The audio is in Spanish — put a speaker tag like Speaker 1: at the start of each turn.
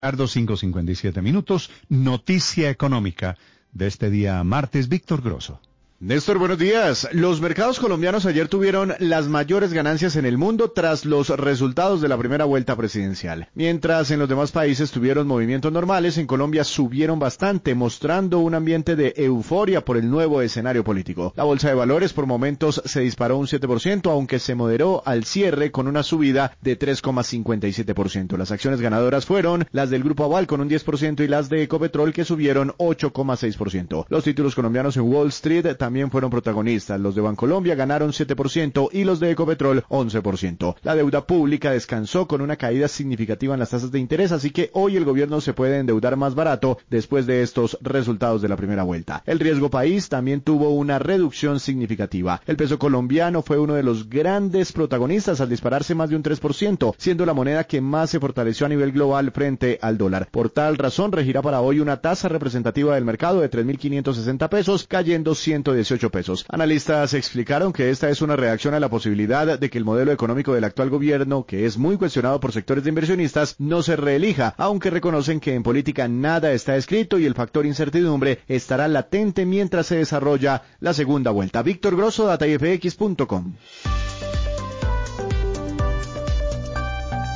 Speaker 1: Tardo 5:57, noticia económica de este día martes, Víctor Grosso.
Speaker 2: Néstor, buenos días. Los mercados colombianos ayer tuvieron las mayores ganancias en el mundo tras los resultados de la primera vuelta presidencial. Mientras en los demás países tuvieron movimientos normales, en Colombia subieron bastante, mostrando un ambiente de euforia por el nuevo escenario político. La bolsa de valores por momentos se disparó un 7%, aunque se moderó al cierre con una subida de 3,57%. Las acciones ganadoras fueron las del Grupo Aval con un 10% y las de Ecopetrol que subieron 8,6%. Los títulos colombianos en Wall Street también fueron protagonistas. Los de Bancolombia ganaron 7% y los de Ecopetrol 11%. La deuda pública descansó con una caída significativa en las tasas de interés, así que hoy el gobierno se puede endeudar más barato después de estos resultados de la primera vuelta. El riesgo país también tuvo una reducción significativa. El peso colombiano fue uno de los grandes protagonistas al dispararse más de un 3%, siendo la moneda que más se fortaleció a nivel global frente al dólar. Por tal razón, regirá para hoy una tasa representativa del mercado de 3.560 pesos, cayendo 118 pesos. Analistas explicaron que esta es una reacción a la posibilidad de que el modelo económico del actual gobierno, que es muy cuestionado por sectores de inversionistas, no se reelija, aunque reconocen que en política nada está escrito y el factor incertidumbre estará latente mientras se desarrolla la segunda vuelta. Víctor Grosso, datafx.com.